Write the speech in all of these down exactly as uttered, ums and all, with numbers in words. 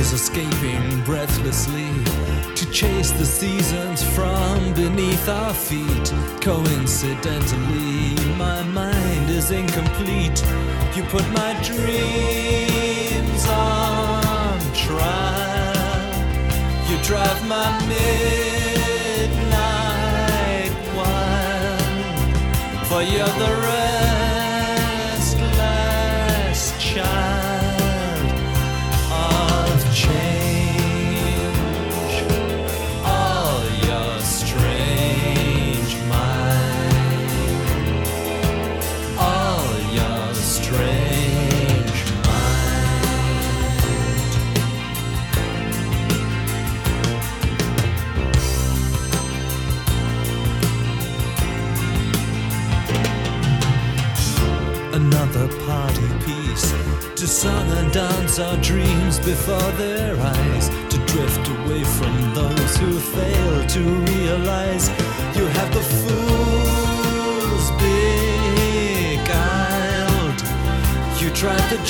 was escaping breathlessly to chase the seasons from beneath our feet. Coincidentally, my mind is incomplete. You put my dreams on trial. You drive my midnight wild. For you're the restless child of change. All your strange mind. All your strange mind. Another party piece to song and dance our dreams before their eyes, to drift away from those who fail to realize you have the fools beguiled. You drive the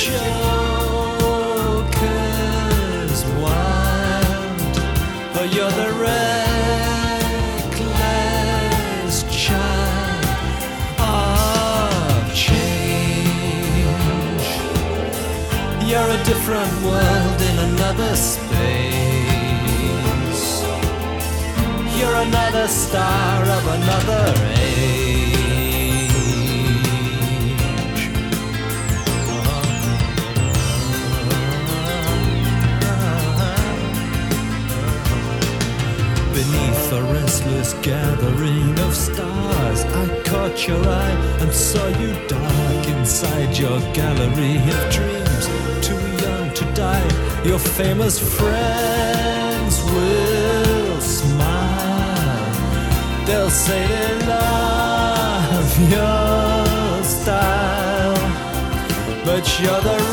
jokers wild, but you're the reckless child of change. You're a different world in another space. You're another star of another age. Beneath a restless gathering of stars, I caught your eye and saw you dark inside your gallery of dreams. Too young to die, your famous friends will smile. They'll say they love your style, but you're the